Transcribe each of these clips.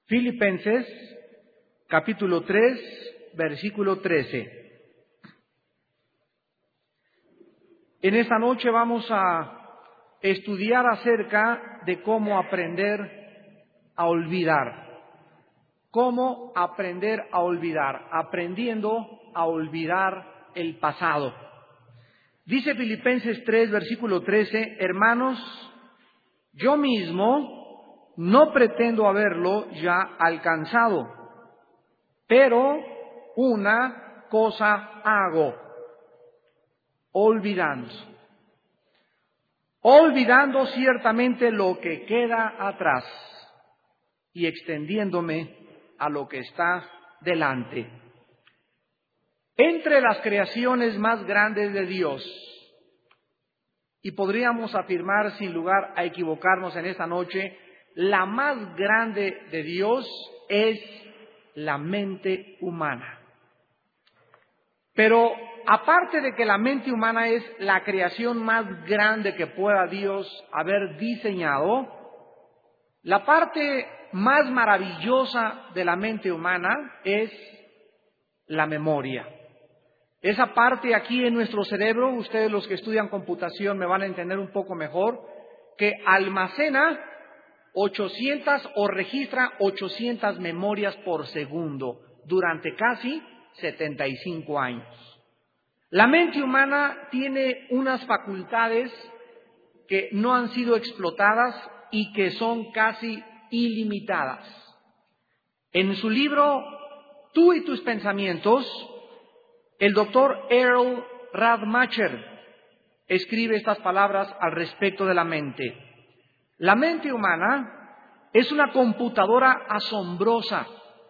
Filipenses, capítulo 3, versículo 13. En esta noche vamos a estudiar acerca de cómo aprender a olvidar. Cómo aprender a olvidar, aprendiendo a olvidar el pasado. Dice Filipenses 3, versículo 13, hermanos, yo mismo no pretendo haberlo ya alcanzado, pero una cosa hago, olvidando ciertamente lo que queda atrás y extendiéndome a lo que está delante. Entre las creaciones más grandes de Dios, y podríamos afirmar sin lugar a equivocarnos en esta noche, la más grande de Dios es la mente humana. Pero aparte de que la mente humana es la creación más grande que pueda Dios haber diseñado, la parte más maravillosa de la mente humana es la memoria. Esa parte aquí en nuestro cerebro, ustedes los que estudian computación me van a entender un poco mejor, que almacena 800 o registra 800 memorias por segundo durante casi 75 años. La mente humana tiene unas facultades que no han sido explotadas y que son casi ilimitadas. En su libro Tú y tus pensamientos, el doctor Earl Radmacher escribe estas palabras al respecto de la mente. La mente humana es una computadora asombrosa,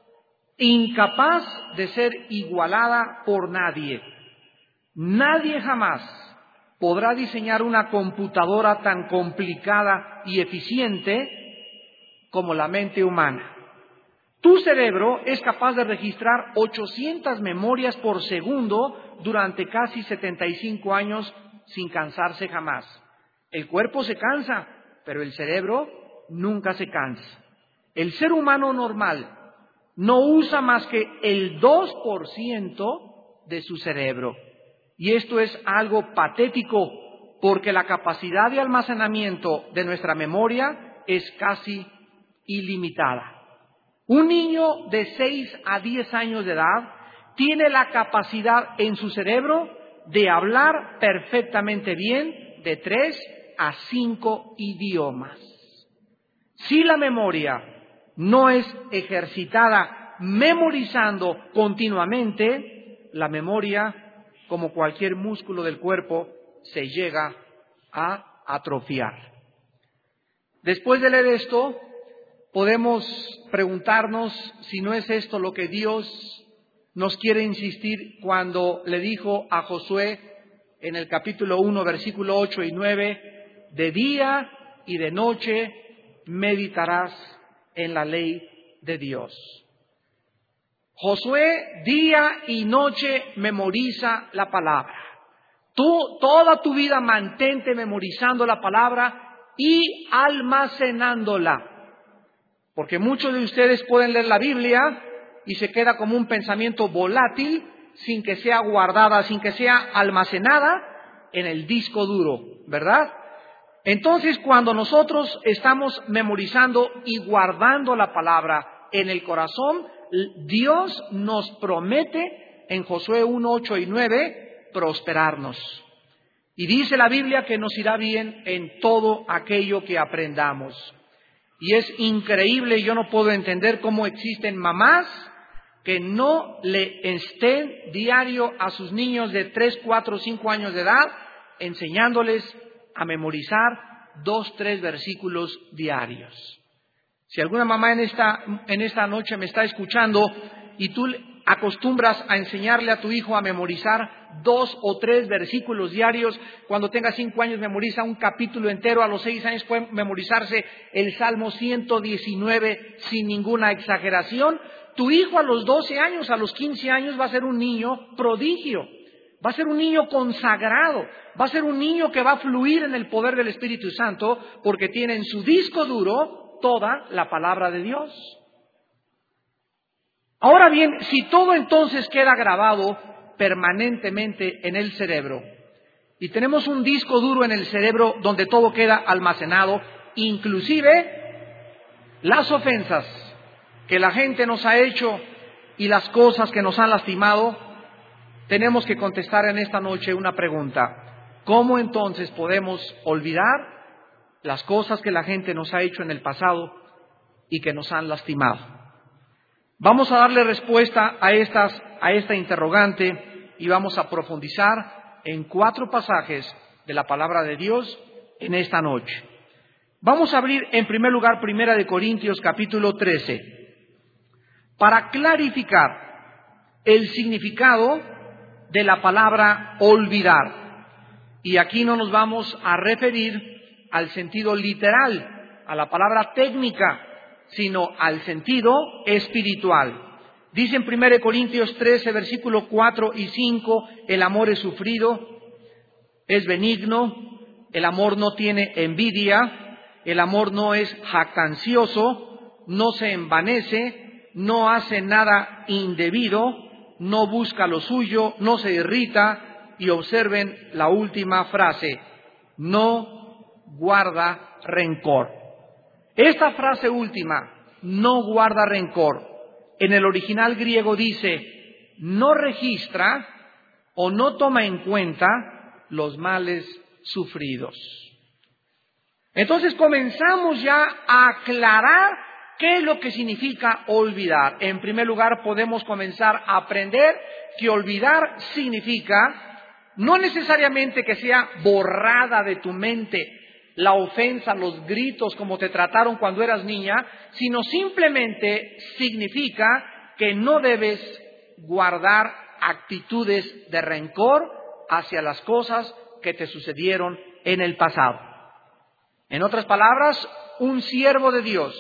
incapaz de ser igualada por nadie. Nadie jamás podrá diseñar una computadora tan complicada y eficiente como la mente humana. Tu cerebro es capaz de registrar 800 memorias por segundo durante casi 75 años sin cansarse jamás. El cuerpo se cansa, pero el cerebro nunca se cansa. El ser humano normal no usa más que el 2% de su cerebro. Y esto es algo patético, porque la capacidad de almacenamiento de nuestra memoria es casi ilimitada. Un niño de 6 a 10 años de edad tiene la capacidad en su cerebro de hablar perfectamente bien de 3 a 5 idiomas. Si la memoria no es ejercitada memorizando continuamente, la memoria, como cualquier músculo del cuerpo, se llega a atrofiar. Después de leer esto, podemos preguntarnos si no es esto lo que Dios nos quiere insistir cuando le dijo a Josué en el capítulo 1, versículo 8 y 9, de día y de noche meditarás en la ley de Dios. Josué día y noche memoriza la palabra. Tú toda tu vida mantente memorizando la palabra y almacenándola. Porque muchos de ustedes pueden leer la Biblia y se queda como un pensamiento volátil sin que sea guardada, sin que sea almacenada en el disco duro, ¿verdad? Entonces, cuando nosotros estamos memorizando y guardando la palabra en el corazón, Dios nos promete en Josué 1, 8 y 9 prosperarnos. Y dice la Biblia que nos irá bien en todo aquello que aprendamos. Y es increíble, yo no puedo entender cómo existen mamás que no le estén diario a sus niños de 3, 4, 5 años de edad enseñándoles a memorizar 2, 3 versículos diarios. Si alguna mamá en esta noche me está escuchando y tú acostumbras a enseñarle a tu hijo a memorizar 2 o 3 versículos diarios, cuando tenga 5 años memoriza un capítulo entero, a los 6 años puede memorizarse el Salmo 119 sin ninguna exageración, tu hijo a los 12 años, a los 15 años va a ser un niño prodigio, va a ser un niño consagrado, va a ser un niño que va a fluir en el poder del Espíritu Santo porque tiene en su disco duro toda la palabra de Dios. Ahora bien, si todo entonces queda grabado permanentemente en el cerebro, y tenemos un disco duro en el cerebro donde todo queda almacenado, inclusive las ofensas que la gente nos ha hecho y las cosas que nos han lastimado, tenemos que contestar en esta noche una pregunta. ¿Cómo entonces podemos olvidar las cosas que la gente nos ha hecho en el pasado y que nos han lastimado? Vamos a darle respuesta a esta interrogante y vamos a profundizar en 4 pasajes de la palabra de Dios en esta noche. Vamos a abrir en primer lugar 1 Corintios capítulo 13 para clarificar el significado de la palabra olvidar. Y aquí no nos vamos a referir al sentido literal, a la palabra técnica, sino al sentido espiritual. Dice en 1 Corintios 13, versículo 4 y 5, el amor es sufrido, es benigno, el amor no tiene envidia, el amor no es jactancioso, no se envanece, no hace nada indebido, no busca lo suyo, no se irrita, y observen la última frase, no guarda rencor. Esta frase última, no guarda rencor, en el original griego dice, no registra o no toma en cuenta los males sufridos. Entonces comenzamos ya a aclarar qué es lo que significa olvidar. En primer lugar, podemos comenzar a aprender que olvidar significa no necesariamente que sea borrada de tu mente la ofensa, los gritos, como te trataron cuando eras niña, sino simplemente significa que no debes guardar actitudes de rencor hacia las cosas que te sucedieron en el pasado. En otras palabras, un siervo de Dios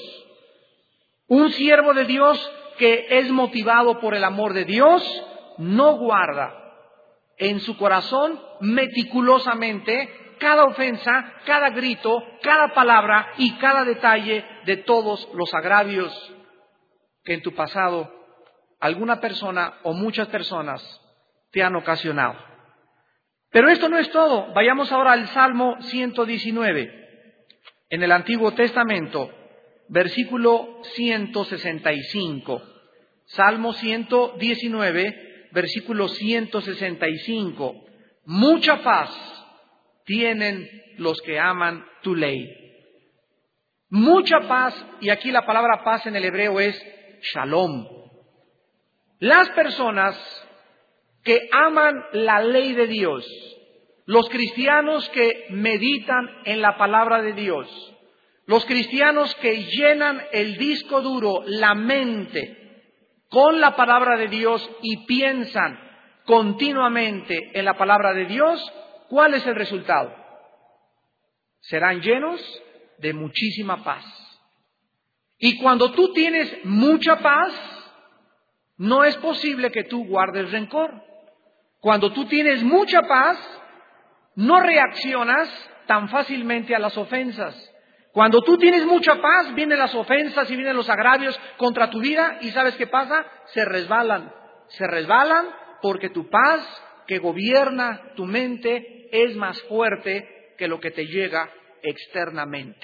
que es motivado por el amor de Dios, no guarda en su corazón meticulosamente cada ofensa, cada grito, cada palabra y cada detalle de todos los agravios que en tu pasado alguna persona o muchas personas te han ocasionado. Pero esto no es todo. Vayamos ahora al Salmo 119, en el Antiguo Testamento, versículo 165. Salmo 119, versículo 165. Mucha paz tienen los que aman tu ley. Mucha paz, y aquí la palabra paz en el hebreo es shalom. Las personas que aman la ley de Dios, los cristianos que meditan en la palabra de Dios, los cristianos que llenan el disco duro, la mente, con la palabra de Dios y piensan continuamente en la palabra de Dios, ¿cuál es el resultado? Serán llenos de muchísima paz. Y cuando tú tienes mucha paz, no es posible que tú guardes rencor. Cuando tú tienes mucha paz, no reaccionas tan fácilmente a las ofensas. Cuando tú tienes mucha paz, vienen las ofensas y vienen los agravios contra tu vida y ¿sabes qué pasa? Se resbalan porque tu paz que gobierna tu mente es más fuerte que lo que te llega externamente.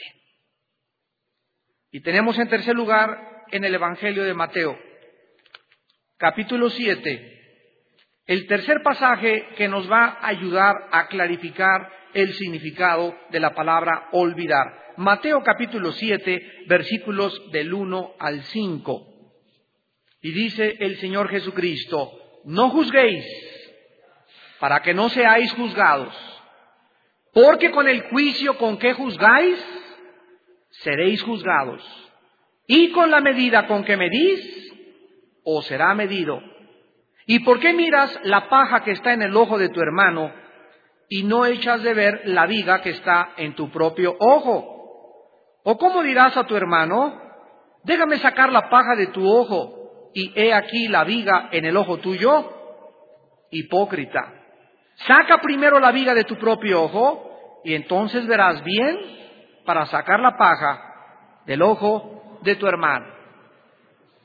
Y tenemos en tercer lugar en el Evangelio de Mateo, capítulo 7, el tercer pasaje que nos va a ayudar a clarificar el significado de la palabra olvidar. Mateo capítulo 7, versículos del 1 al 5. Y dice el Señor Jesucristo, no juzguéis para que no seáis juzgados, porque con el juicio con que juzgáis, seréis juzgados, y con la medida con que medís, os será medido. ¿Y por qué miras la paja que está en el ojo de tu hermano y no echas de ver la viga que está en tu propio ojo? ¿O cómo dirás a tu hermano, déjame sacar la paja de tu ojo y he aquí la viga en el ojo tuyo? Hipócrita, saca primero la viga de tu propio ojo y entonces verás bien para sacar la paja del ojo de tu hermano.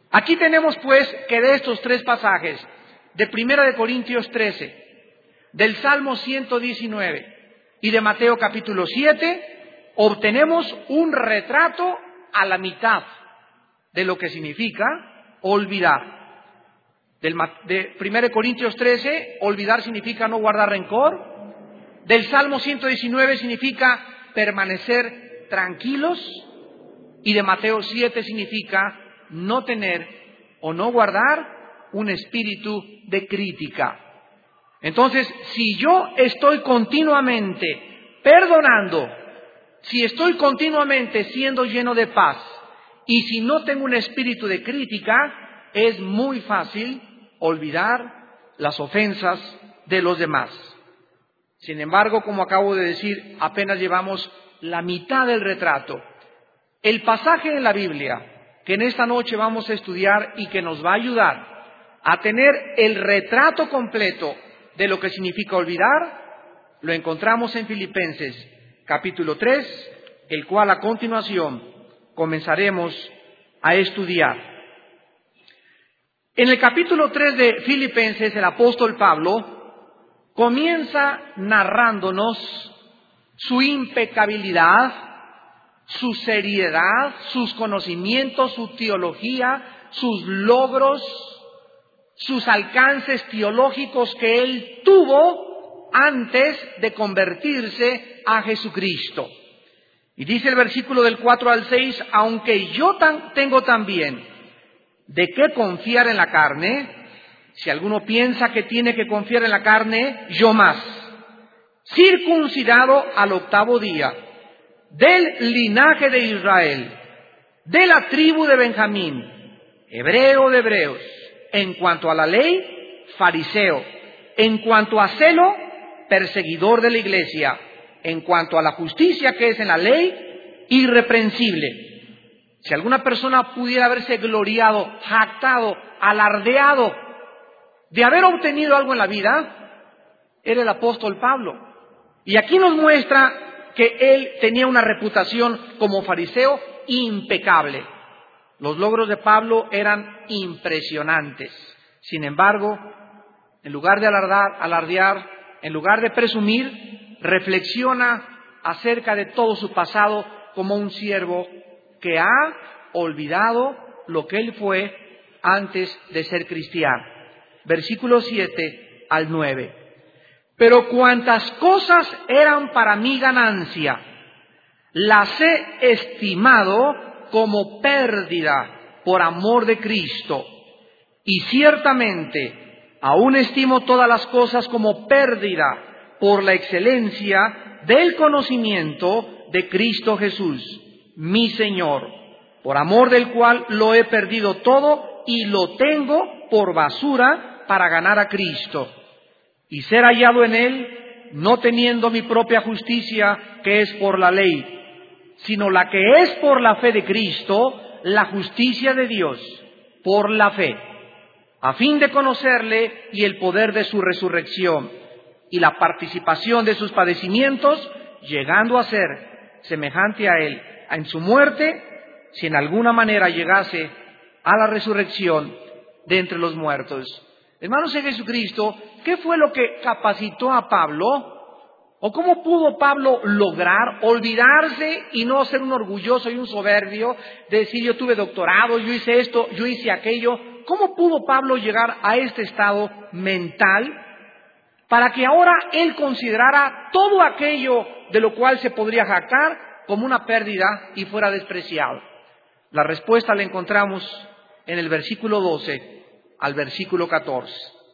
Aquí tenemos pues que de estos tres pasajes, de 1 de Corintios 13, del Salmo 119 y de Mateo capítulo 7, obtenemos un retrato a la mitad de lo que significa olvidar. De 1 de Corintios 13, olvidar significa no guardar rencor. Del Salmo 119 significa permanecer tranquilos. Y de Mateo 7 significa no tener o no guardar un espíritu de crítica. Entonces, si yo estoy continuamente perdonando, si estoy continuamente siendo lleno de paz, y si no tengo un espíritu de crítica, es muy fácil olvidar las ofensas de los demás. Sin embargo, como acabo de decir, apenas llevamos la mitad del retrato. El pasaje en la Biblia que en esta noche vamos a estudiar y que nos va a ayudar a tener el retrato completo de lo que significa olvidar, lo encontramos en Filipenses capítulo 3, el cual a continuación comenzaremos a estudiar. En el capítulo 3 de Filipenses, el apóstol Pablo comienza narrándonos su impecabilidad, su seriedad, sus conocimientos, su teología, sus logros, sus alcances teológicos que él tuvo antes de convertirse a Jesucristo. Y dice el versículo del 4 al 6, aunque yo tengo también de qué confiar en la carne, si alguno piensa que tiene que confiar en la carne, yo más, circuncidado al 8º día, del linaje de Israel, de la tribu de Benjamín, hebreo de hebreos, en cuanto a la ley, fariseo, en cuanto a celo, perseguidor de la iglesia, en cuanto a la justicia que es en la ley, irreprensible. Si alguna persona pudiera haberse gloriado, jactado, alardeado de haber obtenido algo en la vida, era el apóstol Pablo. Y aquí nos muestra que él tenía una reputación como fariseo impecable. Los logros de Pablo eran impresionantes. Sin embargo, en lugar de alardear, en lugar de presumir, reflexiona acerca de todo su pasado como un siervo que ha olvidado lo que él fue antes de ser cristiano. Versículos 7 al 9. Pero cuantas cosas eran para mi ganancia, las he estimado como pérdida por amor de Cristo. Y ciertamente aún estimo todas las cosas como pérdida por la excelencia del conocimiento de Cristo Jesús, mi Señor, por amor del cual lo he perdido todo y lo tengo por basura para ganar a Cristo y ser hallado en Él, no teniendo mi propia justicia que es por la ley, sino la que es por la fe de Cristo, la justicia de Dios por la fe, a fin de conocerle y el poder de su resurrección y la participación de sus padecimientos, llegando a ser semejante a Él en su muerte, si en alguna manera llegase a la resurrección de entre los muertos. Hermanos en Jesucristo, ¿qué fue lo que capacitó a Pablo? ¿O cómo pudo Pablo lograr olvidarse y no ser un orgulloso y un soberbio, de decir yo tuve doctorado, yo hice esto, yo hice aquello? ¿Cómo pudo Pablo llegar a este estado mental para que ahora él considerara todo aquello de lo cual se podría jactar como una pérdida y fuera despreciado? La respuesta la encontramos en el versículo 12 al versículo 14.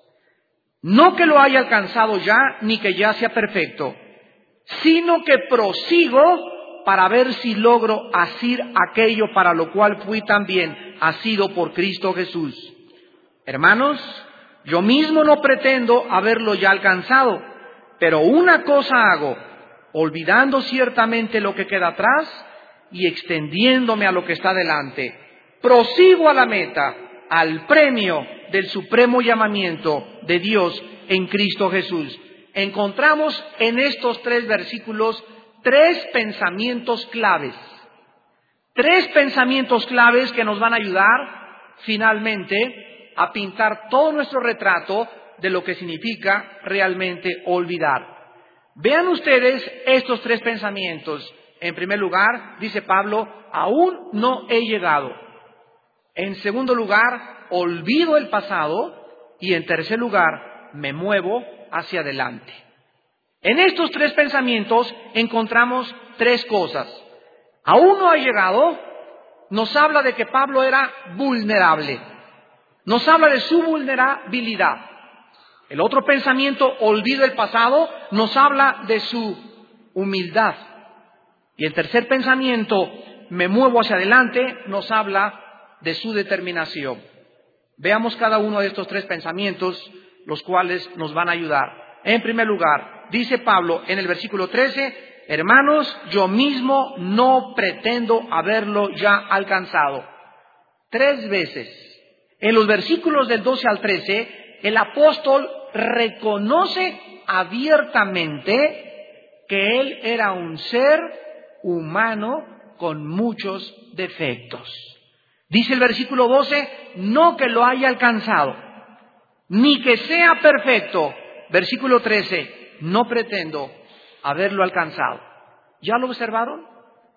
No que lo haya alcanzado ya, ni que ya sea perfecto, sino que prosigo para ver si logro asir aquello para lo cual fui también asido por Cristo Jesús. Hermanos, yo mismo no pretendo haberlo ya alcanzado, pero una cosa hago, olvidando ciertamente lo que queda atrás y extendiéndome a lo que está delante. Prosigo a la meta, al premio del supremo llamamiento de Dios en Cristo Jesús. Encontramos en estos 3 versículos 3 pensamientos claves. 3 pensamientos claves que nos van a ayudar finalmente a pintar todo nuestro retrato de lo que significa realmente olvidar. Vean ustedes estos tres pensamientos. En primer lugar, dice Pablo, aún no he llegado. En segundo lugar, olvido el pasado. Y en tercer lugar, me muevo hacia adelante. En estos tres pensamientos encontramos tres cosas. Aún no ha llegado, nos habla de que Pablo era vulnerable. Nos habla de su vulnerabilidad. El otro pensamiento, olvido el pasado, nos habla de su humildad. Y el tercer pensamiento, me muevo hacia adelante, nos habla de su determinación. Veamos cada uno de estos tres pensamientos, los cuales nos van a ayudar. En primer lugar, dice Pablo en el versículo 13, hermanos, yo mismo no pretendo haberlo ya alcanzado. 3 veces. En los versículos del 12 al 13, el apóstol reconoce abiertamente que él era un ser humano con muchos defectos. Dice el versículo 12, no que lo haya alcanzado, ni que sea perfecto. Versículo 13, no pretendo haberlo alcanzado. ¿Ya lo observaron?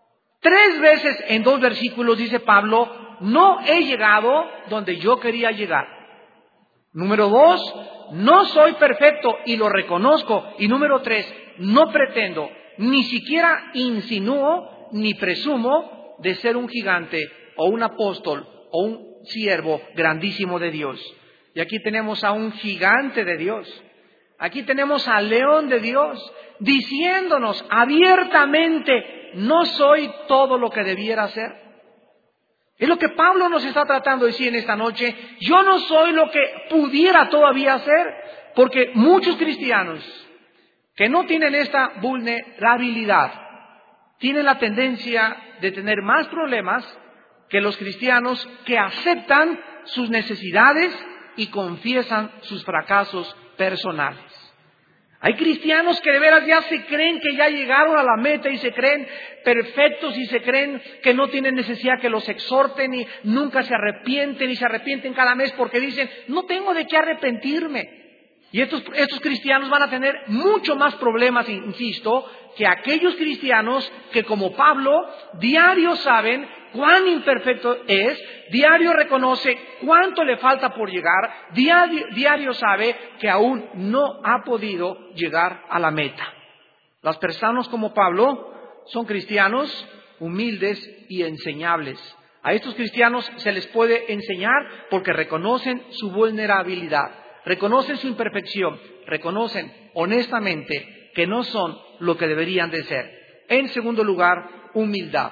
3 veces en 2 versículos dice Pablo, no he llegado donde yo quería llegar. Número 2, no soy perfecto y lo reconozco. Y número 3, no pretendo, ni siquiera insinúo ni presumo de ser un gigante o un apóstol o un siervo grandísimo de Dios. Y aquí tenemos a un gigante de Dios. Aquí tenemos al león de Dios diciéndonos abiertamente, no soy todo lo que debiera ser. Es lo que Pablo nos está tratando de decir en esta noche. Yo no soy lo que pudiera todavía ser, porque muchos cristianos que no tienen esta vulnerabilidad tienen la tendencia de tener más problemas que los cristianos que aceptan sus necesidades y confiesan sus fracasos personales. Hay cristianos que de veras ya se creen que ya llegaron a la meta y se creen perfectos y se creen que no tienen necesidad que los exhorten y nunca se arrepienten y se arrepienten cada mes porque dicen, no tengo de qué arrepentirme. Y estos cristianos van a tener mucho más problemas, insisto, que aquellos cristianos que como Pablo diario saben cuán imperfecto es, diario reconoce cuánto le falta por llegar, diario sabe que aún no ha podido llegar a la meta. Las personas como Pablo son cristianos humildes y enseñables. A estos cristianos se les puede enseñar porque reconocen su vulnerabilidad, reconocen su imperfección, reconocen honestamente que no son lo que deberían de ser. En segundo lugar, humildad.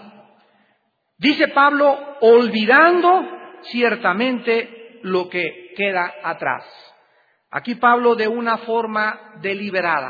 Dice Pablo, olvidando ciertamente lo que queda atrás. Aquí Pablo de una forma deliberada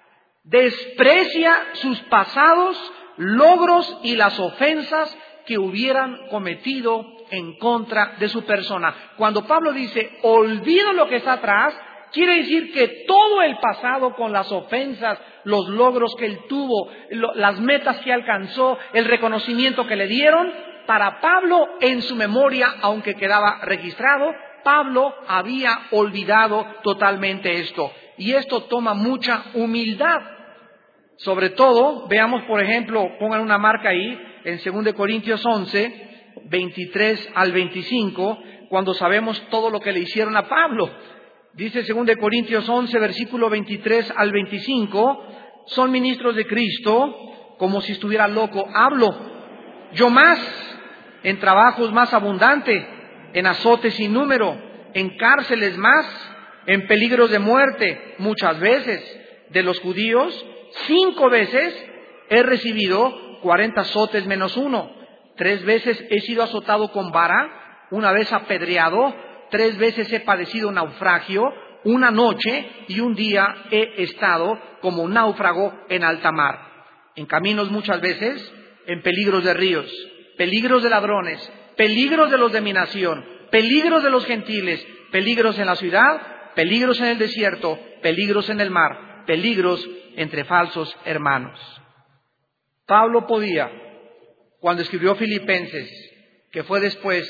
desprecia sus pasados logros y las ofensas que hubieran cometido en contra de su persona. Cuando Pablo dice, olvido lo que está atrás, quiere decir que todo el pasado con las ofensas, los logros que él tuvo, las metas que alcanzó, el reconocimiento que le dieron, para Pablo en su memoria, aunque quedaba registrado, Pablo había olvidado totalmente esto. Y esto toma mucha humildad. Sobre todo, veamos por ejemplo, pongan una marca ahí, en 2 Corintios 11, 23 al 25, cuando sabemos todo lo que le hicieron a Pablo. Dice 2 Corintios 11, versículo 23 al 25, son ministros de Cristo, como si estuviera loco, hablo. Yo más, en trabajos más abundante, en azotes sin número, en cárceles más, en peligros de muerte, muchas veces. De los judíos, 5 veces he recibido 40 azotes menos 1. 3 veces he sido azotado con vara, 1 vez apedreado, 3 veces he padecido naufragio, 1 noche y 1 día he estado como un náufrago en alta mar. En caminos muchas veces, en peligros de ríos, peligros de ladrones, peligros de los de mi nación, peligros de los gentiles, peligros en la ciudad, peligros en el desierto, peligros en el mar, peligros entre falsos hermanos. Pablo podía, cuando escribió Filipenses, que fue después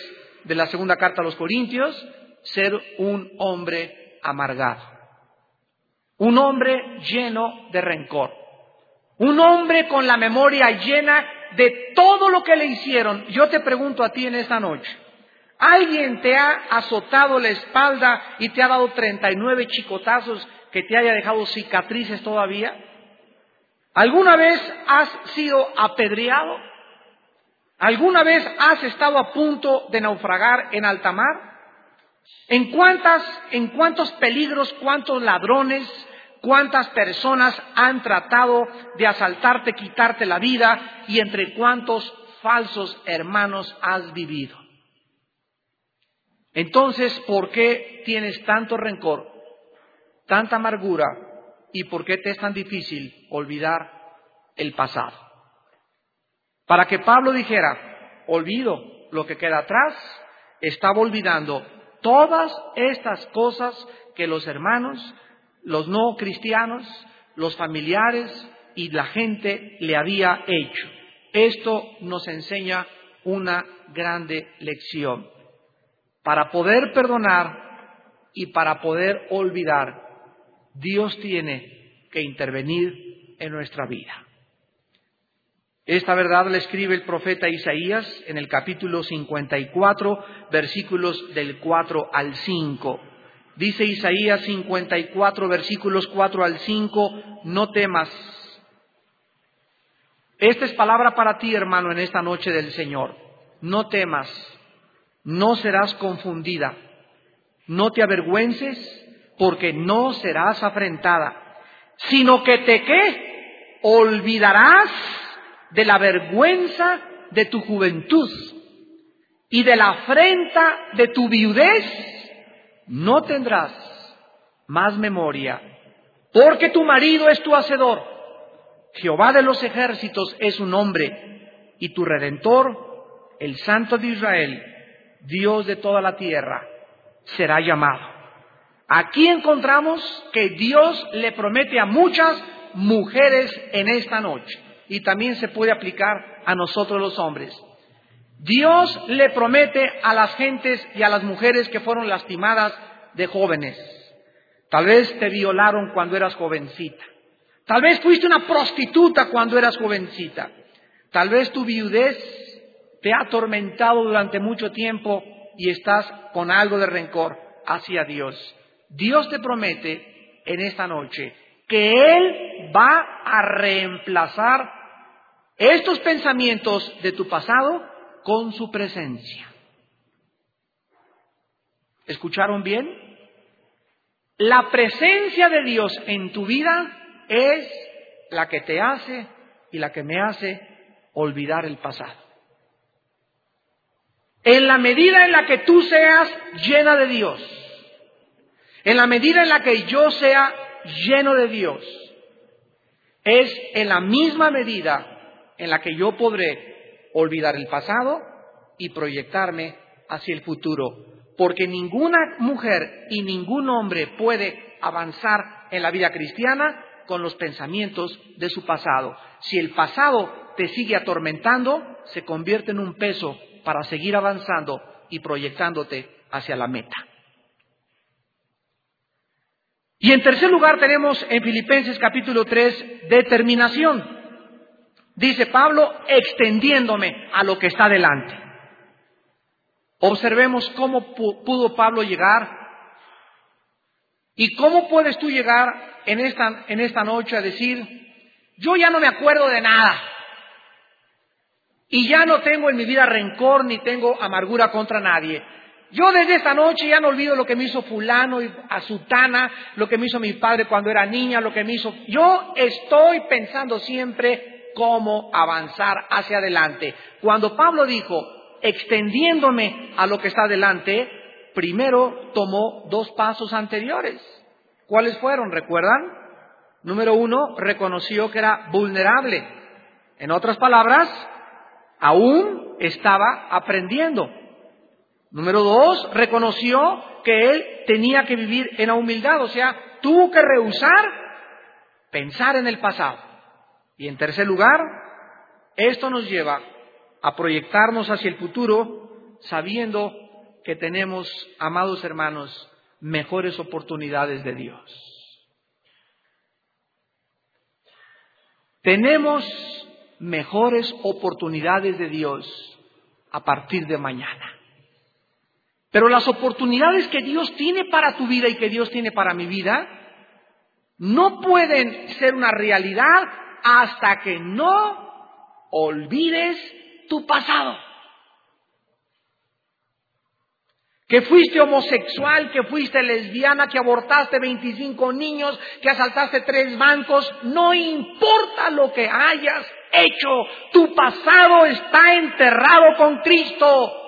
de la segunda carta a los Corintios, ser un hombre amargado, un hombre lleno de rencor, un hombre con la memoria llena de todo lo que le hicieron. Yo te pregunto a ti en esta noche, ¿alguien te ha azotado la espalda y te ha dado 39 chicotazos que te haya dejado cicatrices todavía? ¿Alguna vez has sido apedreado? ¿Alguna vez has estado a punto de naufragar en alta mar? ¿En cuántos peligros, cuántos ladrones, cuántas personas han tratado de asaltarte, quitarte la vida, y entre cuántos falsos hermanos has vivido? Entonces, ¿por qué tienes tanto rencor, tanta amargura, y por qué te es tan difícil olvidar el pasado? Para que Pablo dijera, olvido lo que queda atrás, estaba olvidando todas estas cosas que los hermanos, los no cristianos, los familiares y la gente le había hecho. Esto nos enseña una grande lección. Para poder perdonar y para poder olvidar, Dios tiene que intervenir en nuestra vida. Esta verdad la escribe el profeta Isaías en el capítulo 54, versículos del 4 al 5. Dice Isaías 54, versículos 4 al 5, no temas. Esta es palabra para ti, hermano, en esta noche del Señor. No temas, no serás confundida, no te avergüences, porque no serás afrentada, sino que ¿qué? Olvidarás de la vergüenza de tu juventud y de la afrenta de tu viudez, no tendrás más memoria, porque tu marido es tu hacedor, Jehová de los ejércitos es su nombre, y tu Redentor, el Santo de Israel, Dios de toda la tierra, será llamado. Aquí encontramos que Dios le promete a muchas mujeres en esta noche, y también se puede aplicar a nosotros los hombres. Dios le promete a las gentes y a las mujeres que fueron lastimadas de jóvenes. Tal vez te violaron cuando eras jovencita. Tal vez fuiste una prostituta cuando eras jovencita. Tal vez tu viudez te ha atormentado durante mucho tiempo y estás con algo de rencor hacia Dios. Dios te promete en esta noche que Él va a reemplazar estos pensamientos de tu pasado con su presencia. ¿Escucharon bien? La presencia de Dios en tu vida es la que te hace y la que me hace olvidar el pasado. En la medida en la que tú seas llena de Dios, en la medida en la que yo sea lleno de Dios, es en la misma medida en la que yo podré olvidar el pasado y proyectarme hacia el futuro. Porque ninguna mujer y ningún hombre puede avanzar en la vida cristiana con los pensamientos de su pasado. Si el pasado te sigue atormentando, se convierte en un peso para seguir avanzando y proyectándote hacia la meta. Y en tercer lugar tenemos en Filipenses capítulo 3, determinación. Dice Pablo, extendiéndome a lo que está delante. Observemos cómo pudo Pablo llegar y cómo puedes tú llegar en esta noche a decir, yo ya no me acuerdo de nada y ya no tengo en mi vida rencor ni tengo amargura contra nadie. Yo desde esta noche ya no olvido lo que me hizo fulano y a sutana, lo que me hizo mi padre cuando era niña, lo que me hizo... Yo estoy pensando siempre cómo avanzar hacia adelante. Cuando Pablo dijo, extendiéndome a lo que está adelante, primero tomó 2 pasos anteriores. ¿Cuáles fueron? ¿Recuerdan? Número 1, reconoció que era vulnerable. En otras palabras, aún estaba aprendiendo. Número 2, reconoció que él tenía que vivir en la humildad, o sea, tuvo que rehusar pensar en el pasado. Y en tercer lugar, esto nos lleva a proyectarnos hacia el futuro, sabiendo que tenemos, amados hermanos, mejores oportunidades de Dios. Tenemos mejores oportunidades de Dios a partir de mañana. Pero las oportunidades que Dios tiene para tu vida y que Dios tiene para mi vida no pueden ser una realidad hasta que no olvides tu pasado. Que fuiste homosexual, que fuiste lesbiana, que abortaste 25 niños, que asaltaste 3 bancos, no importa lo que hayas hecho, tu pasado está enterrado con Cristo.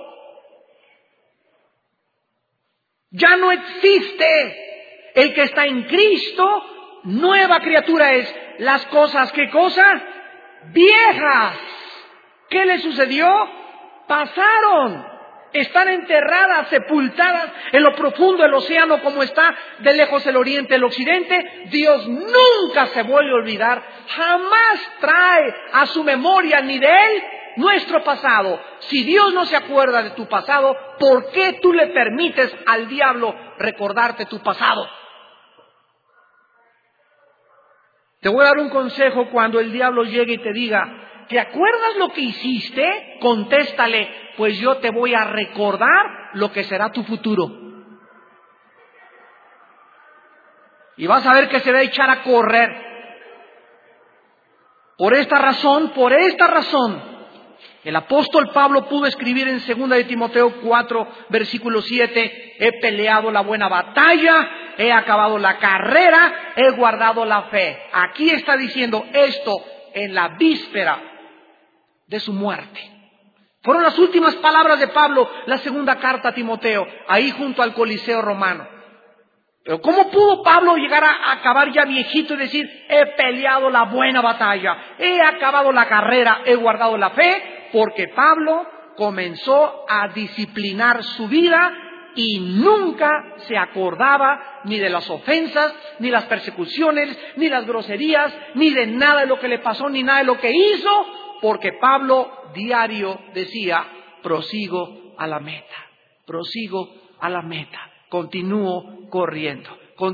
Ya no existe. El que está en Cristo, nueva criatura es. Las cosas, ¿qué cosa? Viejas. ¿Qué le sucedió? Pasaron. Están enterradas, sepultadas en lo profundo del océano, como está de lejos el oriente, el occidente. Dios nunca se vuelve a olvidar, jamás trae a su memoria ni de Él nuestro pasado. Si Dios no se acuerda de tu pasado, ¿por qué tú le permites al diablo recordarte tu pasado? Te voy a dar un consejo cuando el diablo llegue y te diga, ¿te acuerdas lo que hiciste? Contéstale, pues yo te voy a recordar lo que será tu futuro. Y vas a ver que se va a echar a correr. Por esta razón, el apóstol Pablo pudo escribir en 2 de Timoteo 4, versículo 7, he peleado la buena batalla, he acabado la carrera, he guardado la fe. Aquí está diciendo esto en la víspera de su muerte. Fueron las últimas palabras de Pablo, la segunda carta a Timoteo, ahí junto al Coliseo romano. Pero ¿cómo pudo Pablo llegar a acabar ya viejito y decir, he peleado la buena batalla, he acabado la carrera, he guardado la fe? Porque Pablo comenzó a disciplinar su vida y nunca se acordaba ni de las ofensas, ni las persecuciones, ni las groserías, ni de nada de lo que le pasó, ni nada de lo que hizo, porque Pablo diario decía, prosigo a la meta, prosigo a la meta, continúo corriendo.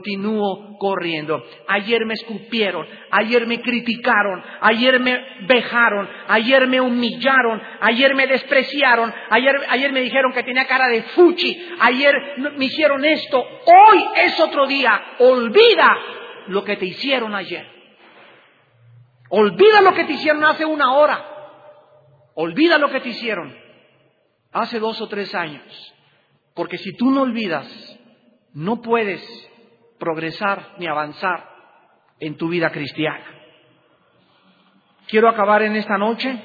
Ayer me escupieron, ayer me criticaron, ayer me vejaron, ayer me humillaron, ayer me despreciaron, ayer me dijeron que tenía cara de fuchi, ayer me hicieron esto, hoy es otro día. Olvida lo que te hicieron ayer. Olvida lo que te hicieron hace 1 hora. Olvida lo que te hicieron hace 2 o 3 años. Porque si tú no olvidas, no puedes progresar ni avanzar en tu vida cristiana. Quiero acabar en esta noche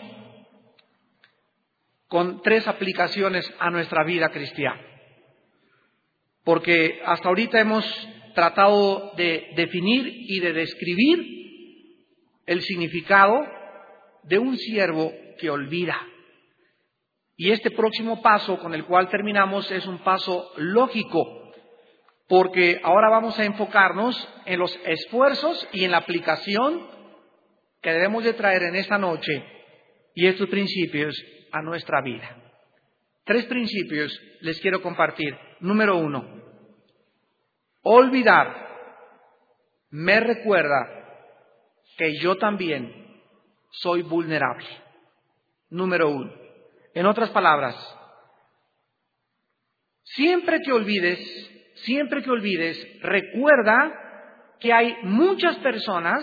con 3 aplicaciones a nuestra vida cristiana. Porque hasta ahorita hemos tratado de definir y de describir el significado de un siervo que olvida. Y este próximo paso con el cual terminamos es un paso lógico, porque ahora vamos a enfocarnos en los esfuerzos y en la aplicación que debemos de traer en esta noche y estos principios a nuestra vida. 3 principios les quiero compartir. Número 1, olvidar me recuerda que yo también soy vulnerable. Número 1. En otras palabras, siempre que olvides, recuerda que hay muchas personas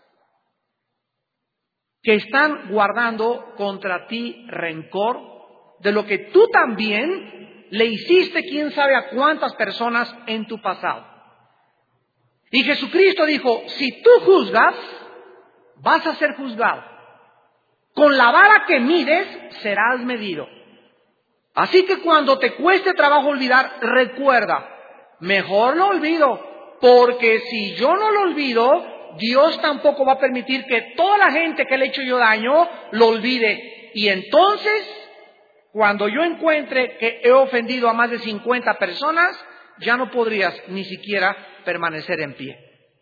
que están guardando contra ti rencor de lo que tú también le hiciste quién sabe a cuántas personas en tu pasado. Y Jesucristo dijo, si tú juzgas, vas a ser juzgado. Con la vara que mides, serás medido. Así que cuando te cueste trabajo olvidar, recuerda, mejor lo olvido, porque si yo no lo olvido, Dios tampoco va a permitir que toda la gente que le he hecho yo daño lo olvide. Y entonces, cuando yo encuentre que he ofendido a más de 50 personas, ya no podrías ni siquiera permanecer en pie.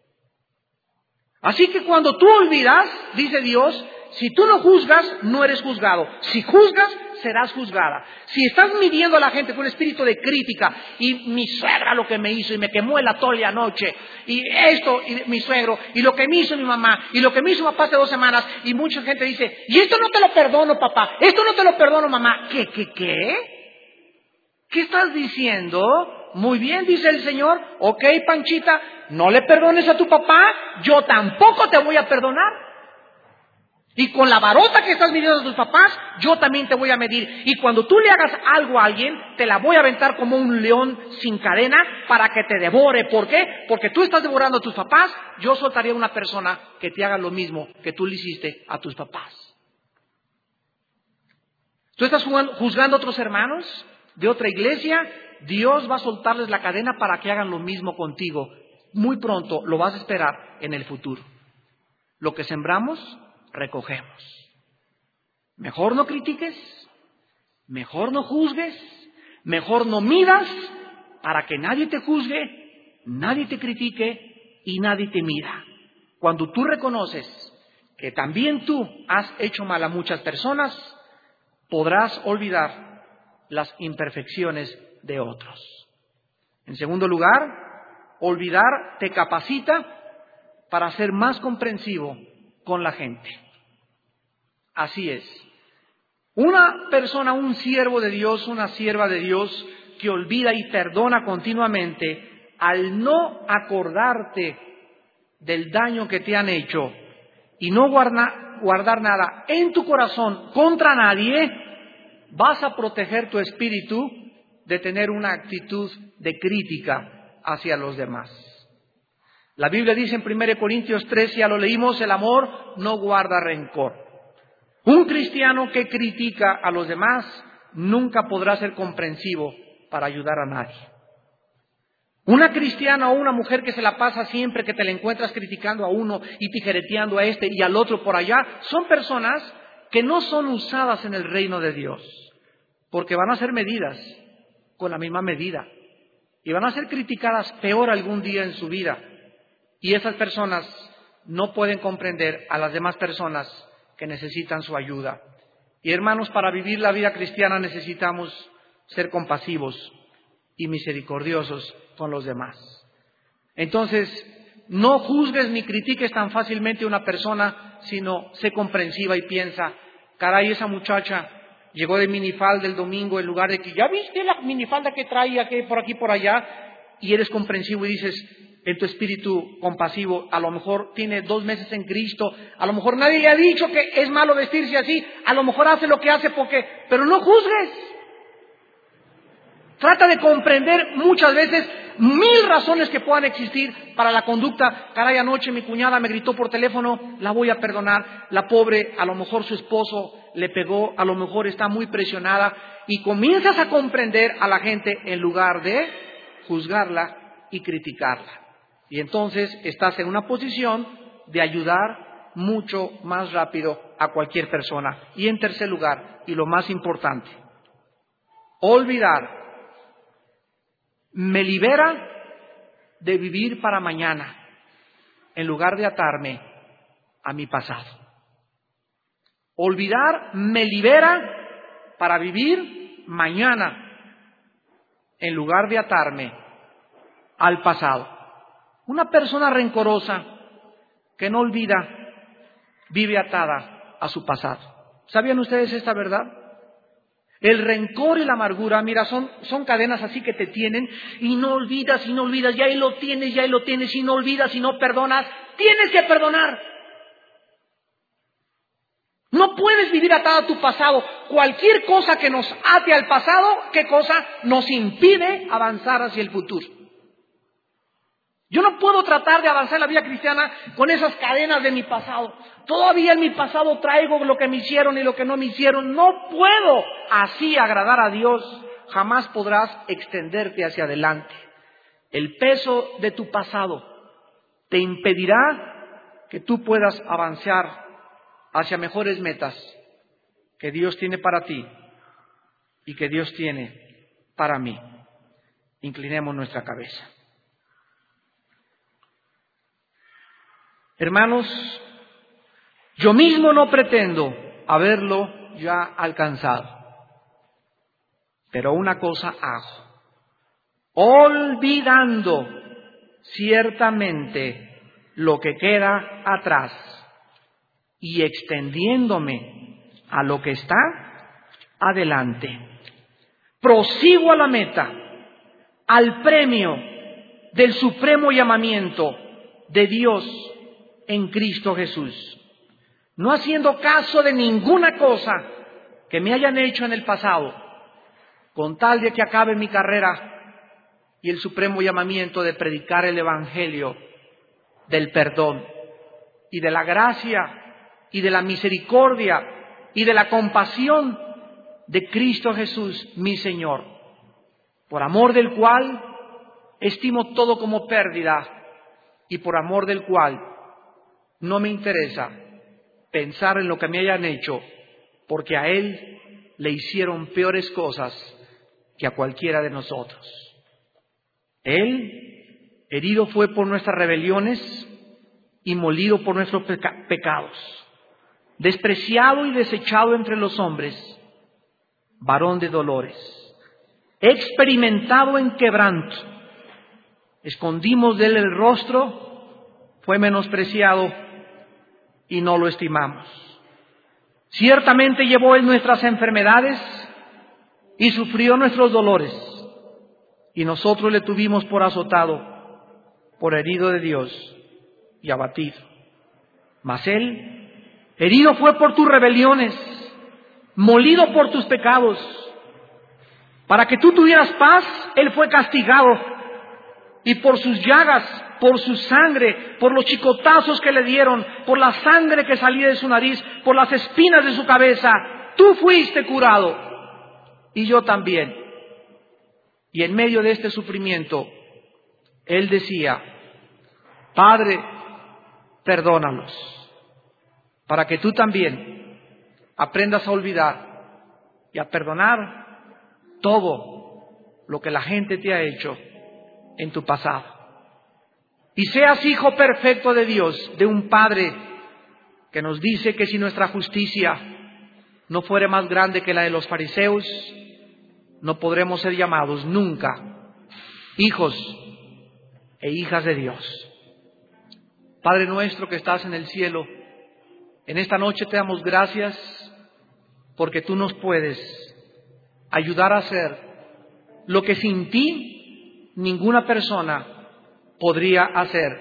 Así que cuando tú olvidas, dice Dios, si tú no juzgas, no eres juzgado. Si juzgas, serás juzgada. Si estás midiendo a la gente con un espíritu de crítica, y mi suegra lo que me hizo, y me quemó el atole anoche, y esto, y mi suegro, y lo que me hizo mi mamá, y lo que me hizo mi papá hace 2 semanas, y mucha gente dice, y esto no te lo perdono, papá, esto no te lo perdono, mamá. ¿Qué? ¿Qué estás diciendo? Muy bien, dice el Señor. Ok, Panchita, no le perdones a tu papá, yo tampoco te voy a perdonar. Y con la varota que estás midiendo a tus papás, yo también te voy a medir. Y cuando tú le hagas algo a alguien, te la voy a aventar como un león sin cadena para que te devore. ¿Por qué? Porque tú estás devorando a tus papás, yo soltaría a una persona que te haga lo mismo que tú le hiciste a tus papás. ¿Tú estás juzgando a otros hermanos de otra iglesia? Dios va a soltarles la cadena para que hagan lo mismo contigo. Muy pronto lo vas a esperar en el futuro. Lo que sembramos, recogemos. Mejor no critiques, mejor no juzgues, mejor no midas para que nadie te juzgue, nadie te critique y nadie te mida. Cuando tú reconoces que también tú has hecho mal a muchas personas, podrás olvidar las imperfecciones de otros. En segundo lugar, olvidar te capacita para ser más comprensivo con la gente. Así es. Una persona, un siervo de Dios, una sierva de Dios que olvida y perdona continuamente, al no acordarte del daño que te han hecho y no guardar nada en tu corazón contra nadie, vas a proteger tu espíritu de tener una actitud de crítica hacia los demás. La Biblia dice en 1 Corintios 3, ya lo leímos, el amor no guarda rencor. Un cristiano que critica a los demás nunca podrá ser comprensivo para ayudar a nadie. Una cristiana o una mujer que se la pasa siempre que te la encuentras criticando a uno y tijereteando a este y al otro por allá, son personas que no son usadas en el reino de Dios, porque van a ser medidas con la misma medida y van a ser criticadas peor algún día en su vida. Y esas personas no pueden comprender a las demás personas que necesitan su ayuda. Y hermanos, para vivir la vida cristiana necesitamos ser compasivos y misericordiosos con los demás. Entonces, no juzgues ni critiques tan fácilmente a una persona, sino sé comprensiva y piensa, caray, esa muchacha llegó de minifalda el domingo en lugar de que, ¿ya viste la minifalda que traía que por aquí por allá? Y eres comprensivo y dices, en tu espíritu compasivo, a lo mejor tiene 2 meses en Cristo, a lo mejor nadie le ha dicho que es malo vestirse así, a lo mejor hace lo que hace pero no juzgues. Trata de comprender muchas veces 1000 razones que puedan existir para la conducta. Caray, anoche mi cuñada me gritó por teléfono, la voy a perdonar. La pobre, a lo mejor su esposo le pegó, a lo mejor está muy presionada. Y comienzas a comprender a la gente en lugar de juzgarla y criticarla. Y entonces estás en una posición de ayudar mucho más rápido a cualquier persona. Y en tercer lugar, y lo más importante, olvidar me libera de vivir para mañana en lugar de atarme a mi pasado. Olvidar me libera para vivir mañana en lugar de atarme al pasado. Una persona rencorosa que no olvida vive atada a su pasado. ¿Sabían ustedes esta verdad? El rencor y la amargura, mira, son cadenas así que te tienen y no olvidas, y ahí lo tienes, y no olvidas y no perdonas. Tienes que perdonar. No puedes vivir atado a tu pasado. Cualquier cosa que nos ate al pasado, ¿qué cosa? Nos impide avanzar hacia el futuro. Yo no puedo tratar de avanzar en la vida cristiana con esas cadenas de mi pasado. Todavía en mi pasado traigo lo que me hicieron y lo que no me hicieron. No puedo así agradar a Dios. Jamás podrás extenderte hacia adelante. El peso de tu pasado te impedirá que tú puedas avanzar hacia mejores metas que Dios tiene para ti y que Dios tiene para mí. Inclinemos nuestra cabeza. Hermanos, yo mismo no pretendo haberlo ya alcanzado. Pero una cosa hago, olvidando ciertamente lo que queda atrás y extendiéndome a lo que está adelante. Prosigo a la meta, al premio del supremo llamamiento de Dios en Cristo Jesús, no haciendo caso de ninguna cosa que me hayan hecho en el pasado, con tal de que acabe mi carrera y el supremo llamamiento de predicar el Evangelio del perdón y de la gracia y de la misericordia y de la compasión de Cristo Jesús, mi Señor, por amor del cual estimo todo como pérdida y por amor del cual no me interesa pensar en lo que me hayan hecho, porque a Él le hicieron peores cosas que a cualquiera de nosotros. Él herido fue por nuestras rebeliones y molido por nuestros pecados, despreciado y desechado entre los hombres, varón de dolores, experimentado en quebranto. Escondimos de él el rostro, fue menospreciado y no lo estimamos. Ciertamente llevó él nuestras enfermedades y sufrió nuestros dolores, y nosotros le tuvimos por azotado, por herido de Dios y abatido. Mas él, herido fue por tus rebeliones, molido por tus pecados. Para que tú tuvieras paz, él fue castigado, y por sus llagas, por su sangre, por los chicotazos que le dieron, por la sangre que salía de su nariz, por las espinas de su cabeza, tú fuiste curado, y yo también. Y en medio de este sufrimiento, él decía: Padre, perdónalos, para que tú también aprendas a olvidar y a perdonar todo lo que la gente te ha hecho en tu pasado. Y seas hijo perfecto de Dios, de un Padre que nos dice que si nuestra justicia no fuere más grande que la de los fariseos, no podremos ser llamados nunca hijos e hijas de Dios. Padre nuestro que estás en el cielo, en esta noche te damos gracias porque tú nos puedes ayudar a hacer lo que sin ti ninguna persona podría hacer: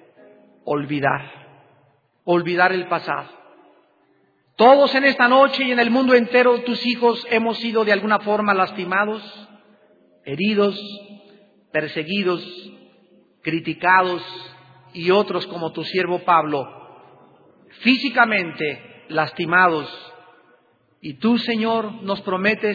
olvidar el pasado. Todos en esta noche y en el mundo entero, tus hijos, hemos sido de alguna forma lastimados, heridos, perseguidos, criticados, y otros como tu siervo Pablo, físicamente lastimados. Y tú, Señor, nos prometes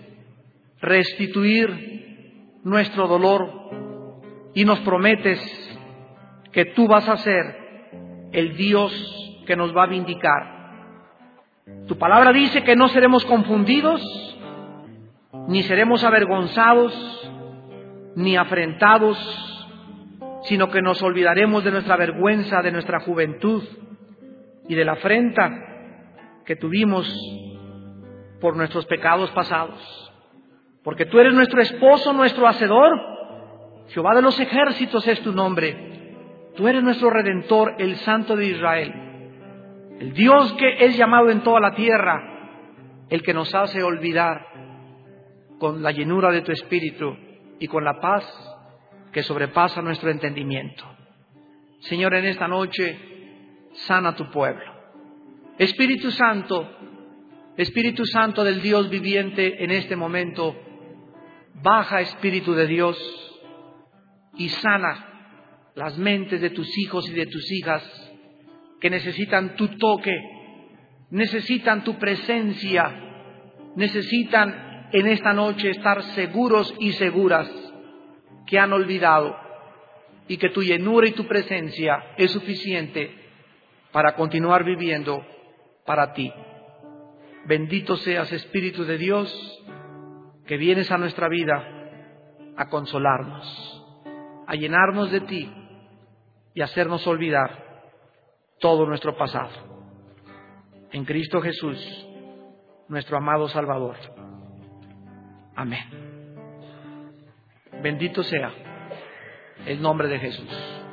restituir nuestro dolor y nos prometes que tú vas a ser el Dios que nos va a vindicar. Tu palabra dice que no seremos confundidos, ni seremos avergonzados, ni afrentados, sino que nos olvidaremos de nuestra vergüenza, de nuestra juventud y de la afrenta que tuvimos por nuestros pecados pasados. Porque tú eres nuestro esposo, nuestro hacedor. Jehová de los ejércitos es tu nombre. Tú eres nuestro Redentor, el Santo de Israel, el Dios que es llamado en toda la tierra, el que nos hace olvidar con la llenura de tu Espíritu y con la paz que sobrepasa nuestro entendimiento. Señor, en esta noche, sana a tu pueblo. Espíritu Santo del Dios viviente, en este momento, baja, Espíritu de Dios, y sana las mentes de tus hijos y de tus hijas que necesitan tu toque, necesitan tu presencia, necesitan en esta noche estar seguros y seguras que han olvidado y que tu llenura y tu presencia es suficiente para continuar viviendo para ti. Bendito seas, Espíritu de Dios, que vienes a nuestra vida a consolarnos, a llenarnos de ti y a hacernos olvidar todo nuestro pasado. En Cristo Jesús, nuestro amado Salvador. Amén. Bendito sea el nombre de Jesús.